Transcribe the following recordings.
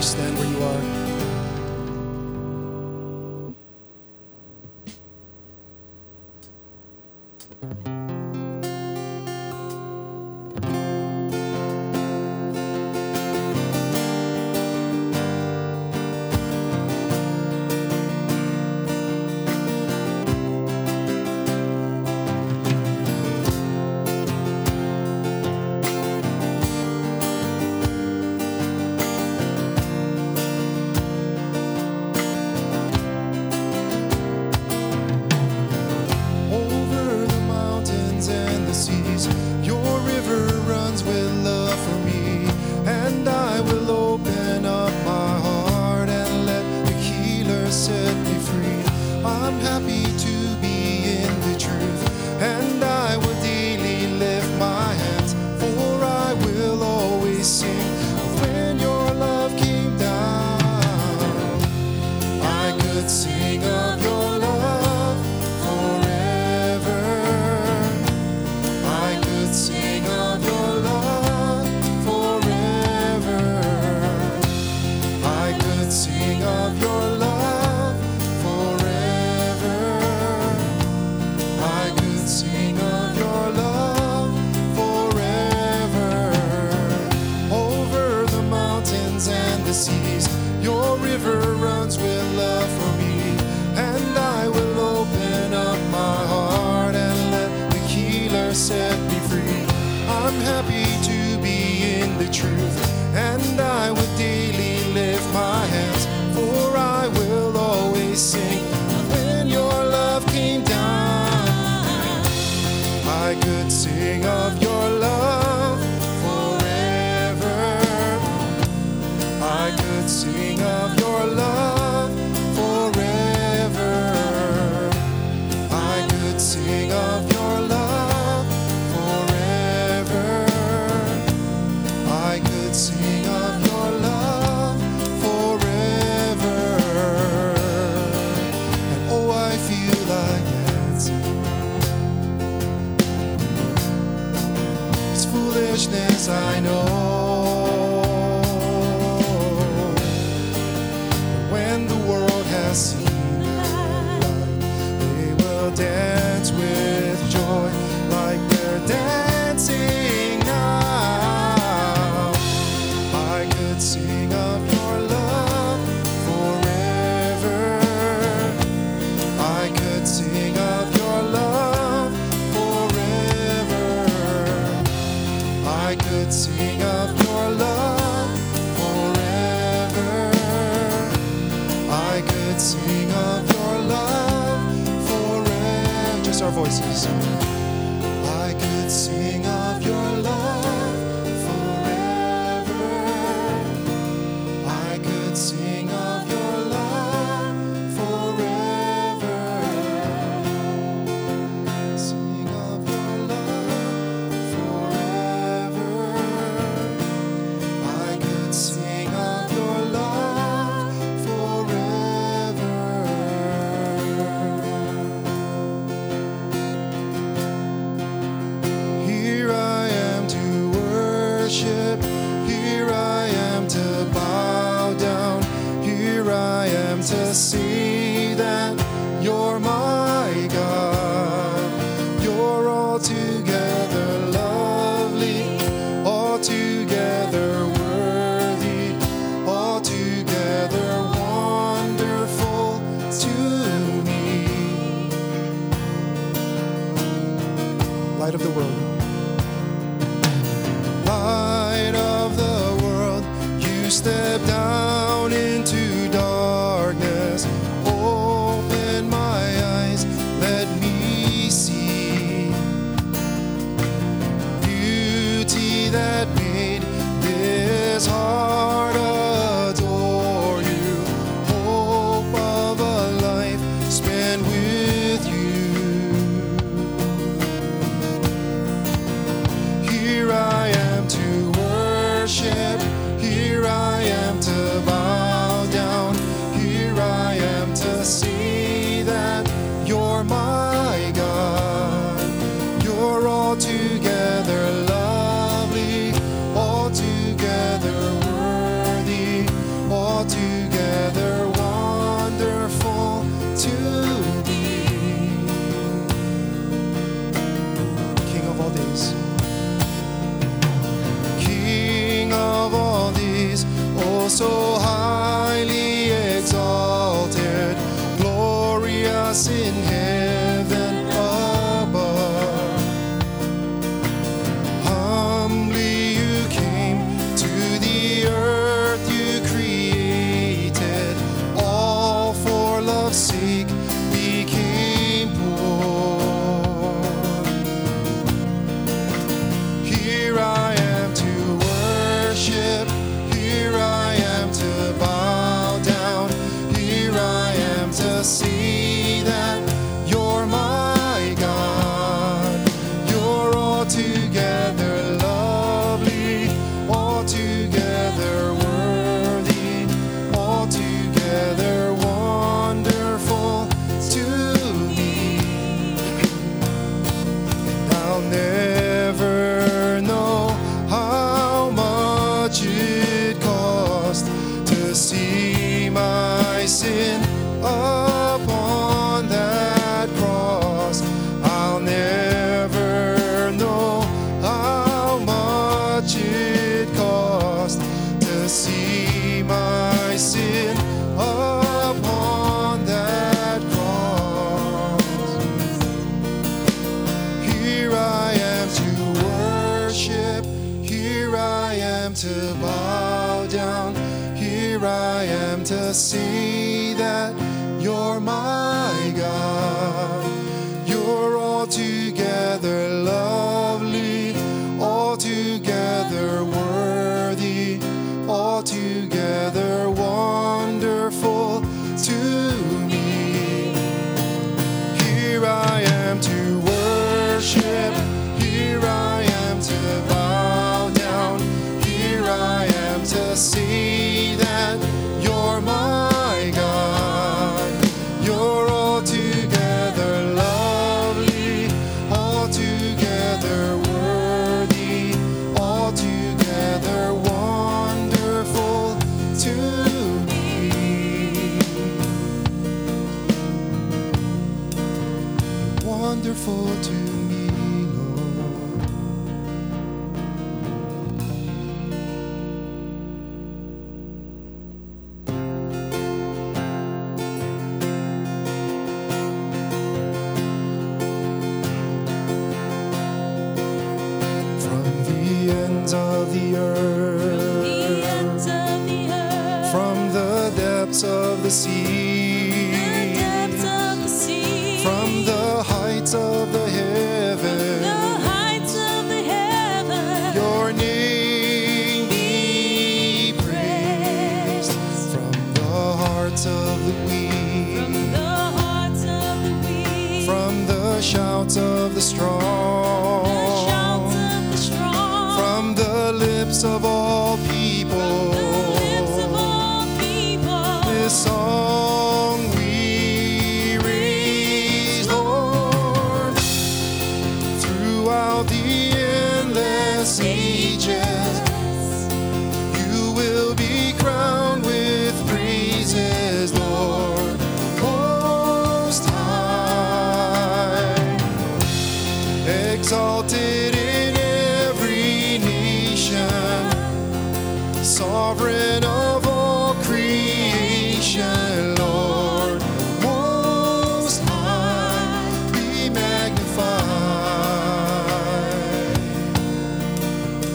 stand where you are. Your river runs with love for me, and I will open up my heart and let the healer set me free. I'm happy to be in the truth, and I will daily lift my hands, for I will always sing of when your love came down. I could sing of your love forever. I could sing of your love forever. I could sing of your love forever. I could sing of your love forever. Over the mountains and the seas, your river runs with love for me, and I will open up my heart and let the healer set me free. I'm happy to be in the truth, and I will daily lift my hands, for I will always sing of when your love came down. I could sing of your love forever. I could sing of your love forever. I could sing of your love forever. I could sing of your love forever. And oh, I feel like dancing. It's foolishness, I know. When the world has seen the light, they will dance with joy like they're dancing now. I could sing of your love forever. I could sing of your love forever. I could sing of your love forever. I could sing of your love forever. Just our voices. I could sing of your love forever. I could sing of your love forever. Sing of your love forever. I could sing of your love forever. Here I am to worship. Here I am to bow down. Here I am to see that you're my God. You're altogether lovely, altogether worthy, altogether wonderful to me. Light of the world. Light of the world, you step down into darkness. Open my eyes, let me see beauty that made this heart adore you. Hope of a life spent with you. Here I am to worship. Here I am to all days. King of all these, oh so highly exalted, glorious in heaven above. Humbly you came to the earth you created, all for love's sake became poor. Here I am to worship, here I am to bow down, here I am to see that you're my God. You're altogether lovely, altogether worthy, altogether wonderful to me. And I'll never know how much it cost to see my sin upon that cross. I'll never know how much it cost to see my sin upon that cross. Here I am to worship, here I am to bow down, here I am to see that you're my God. You're altogether lovely, altogether worthy, altogether wonderful to me. Here I am to worship, here I am to bow down, here I am to see that you're my God. You're altogether lovely, altogether worthy, altogether wonderful to me. Wonderful to me, Lord. From the ends of the earth, from the depths of the sea, from the heights of the heaven, your name be praised. From the hearts of the weak, from the shouts of the strong, from the lips of all people, this song we raise, Lord, throughout the endless ages. You will be crowned with praises, Lord, Most High, exalted in every nation, sovereign of all creation, Lord, Most High, be magnified.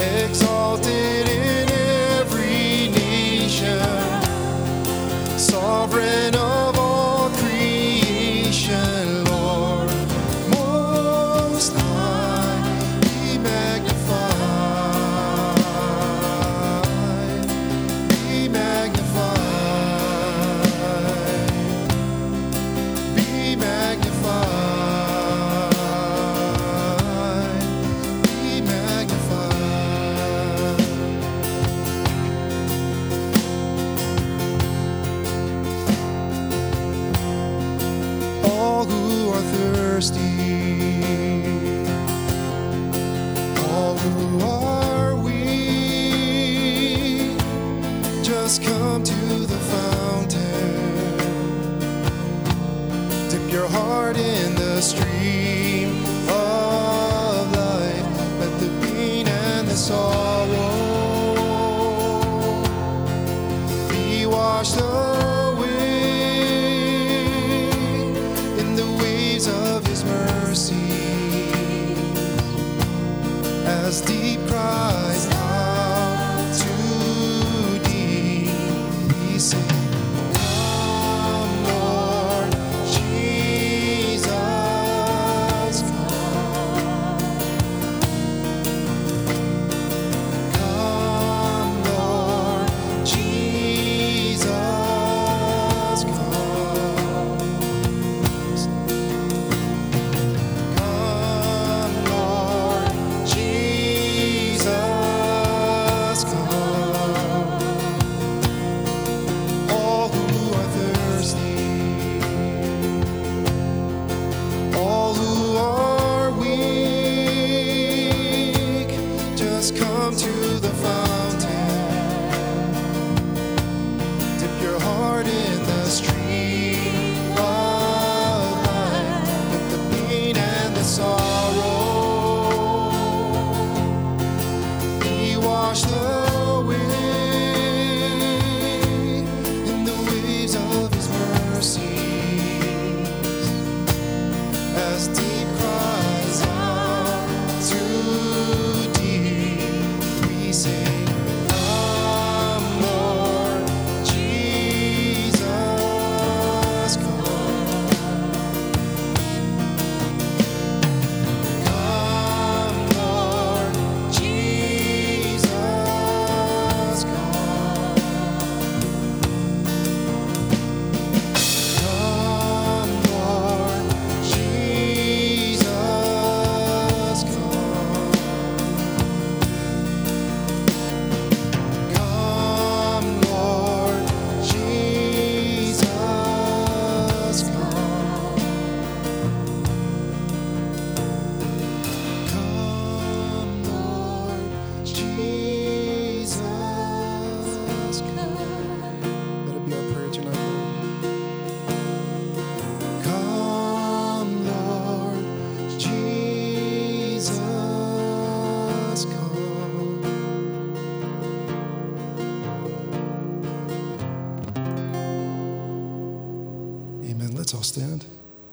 exalted in every nation, sovereign of all creation, Lord, most high, be magnified, be magnified, be magnified, be magnified. All who are thirsty, all who are weak, just come to the fountain. Dip your heart in the stream of life. Let the pain and the sorrow be washed away in the waves of His mercy. As deep cries out to deep, we sing, come, Lord Jesus, come, Lord Jesus, come, Lord Jesus, come. All who are thirsty, all who are weak, just come to the fountain. Dip your heart in the stream of life. Let the pain and the sorrow be washed away in the waves of His mercies. As deep cries out to deep, we sing, come, Lord Jesus, come. Come, Lord Jesus, come. Come, Lord Jesus, come. Come, Lord Jesus, come. Come, Lord Jesus, come. Let it be our prayer tonight, Lord. Come, Lord Jesus, come. Amen. Let's all stand.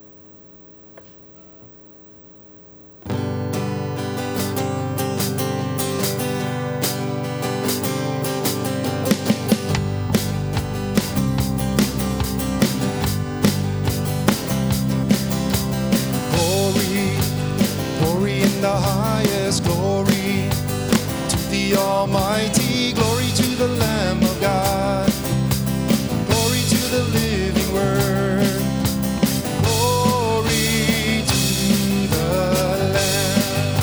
Glory, glory in the highest, glory to the Almighty, glory to the Lamb of God, glory to the living Word, glory to the Lamb,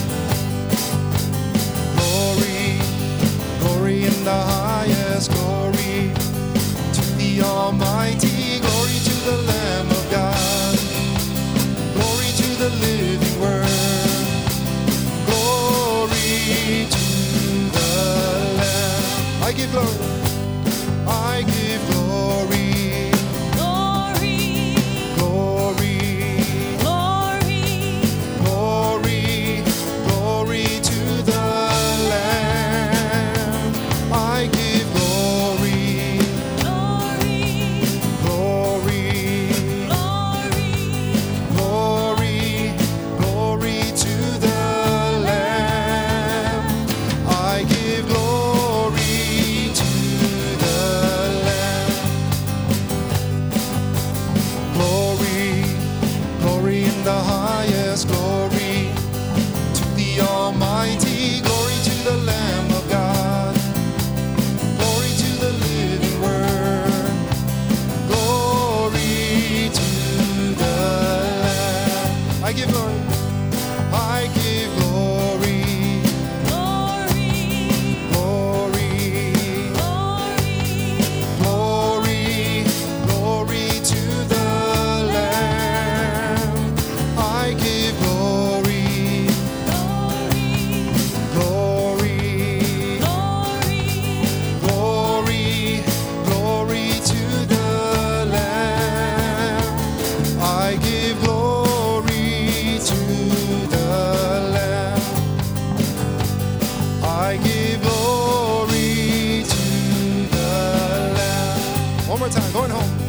glory, glory in the highest, glory to the Almighty, glory to the Lamb of God, glory to the living Word, glory to the Lamb. I give glory, I give glory, Glory, glory, glory, glory, glory to the Lamb. I give glory, glory, glory, glory, glory, glory to the Lamb. I give glory to the Lamb. One more time, going home.